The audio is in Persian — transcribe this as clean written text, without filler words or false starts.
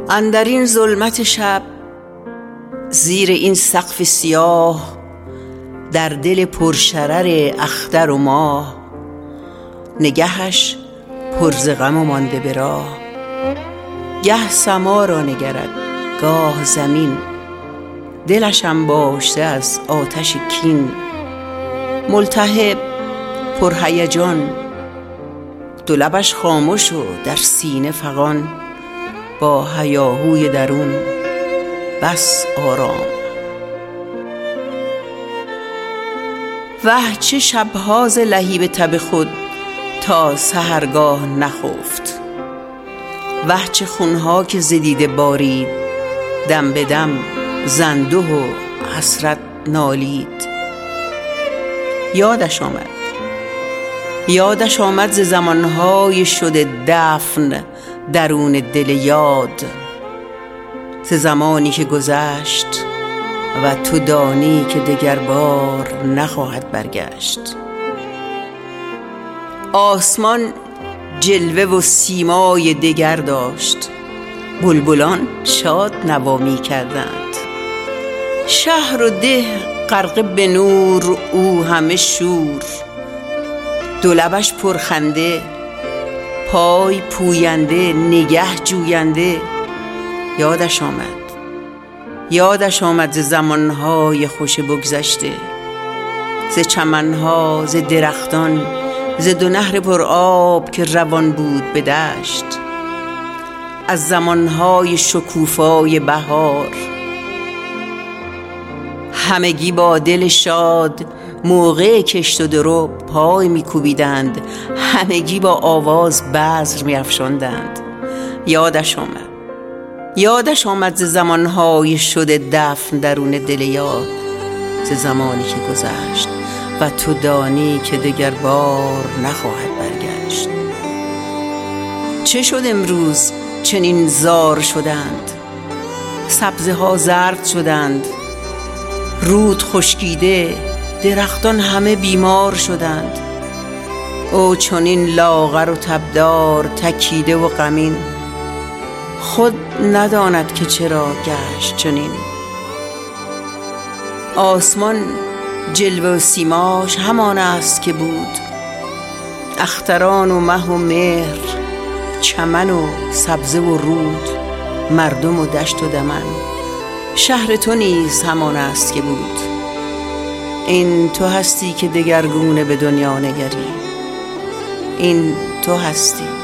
اندر این ظلمت شب، زیر این سقف سیاه، در دل پرشرر اختر و ماه، نگهش پر ز غم و مانده به راه. گه سما را نگرد گاه زمین، دلش انباشته از آتش کین. ملتهب پرهیجان، دو لبش خاموش و در سینه فغان، با هیاهوی درون بس آرام. وه چه شبها ز لهیب تب خود تا سحرگاه نخفت. وه چه خونها که ز دیده بارید، دم به دم زنده و حسرت نالید. یادش آمد ز زمانهای شده دفن درون دل یاد، ز زمانی که گذشت و تو دانی که دگر بار نخواهد برگشت. آسمان جلوه و سیمای دگر داشت، بلبلان شاد نوا می کردند. شهر و ده غرقه به نور، او همه شور. دو لبش پرخنده، پای پوینده، نگه جوینده. یادش آمد ز زمانهای خوش بگذشته، ز چمنها، ز درختان، ز دو نهر پر آب که روان بود به دشت، از زمانهای شکوفای بهار. همگی با دل شاد موقع کشت و درو پای میکوبیدند، همگی با آواز بذر میافشاندند. یادش آمد ز زمانهای شده دفن درون دل یاد، ز زمانی که گذشت و تو دانی که دگر بار نخواهد برگشت. چه شد امروز چنین زار شدند؟ سبزه ها زرد شدند، رود خشکیده، درختان همه بیمار شدند. او چنین لاغر و تبدار، تکیده و غمین، خود نداند که چرا گشت چنین. آسمان جلوه و سیماش همان است که بود، اختران و مه و مهر، چمن و سبزه و رود، مردم و دشت و دمن. شهر تو نیز همان است که بود. این تو هستی که دگرگونه به دنیا نگری، این تو هستی.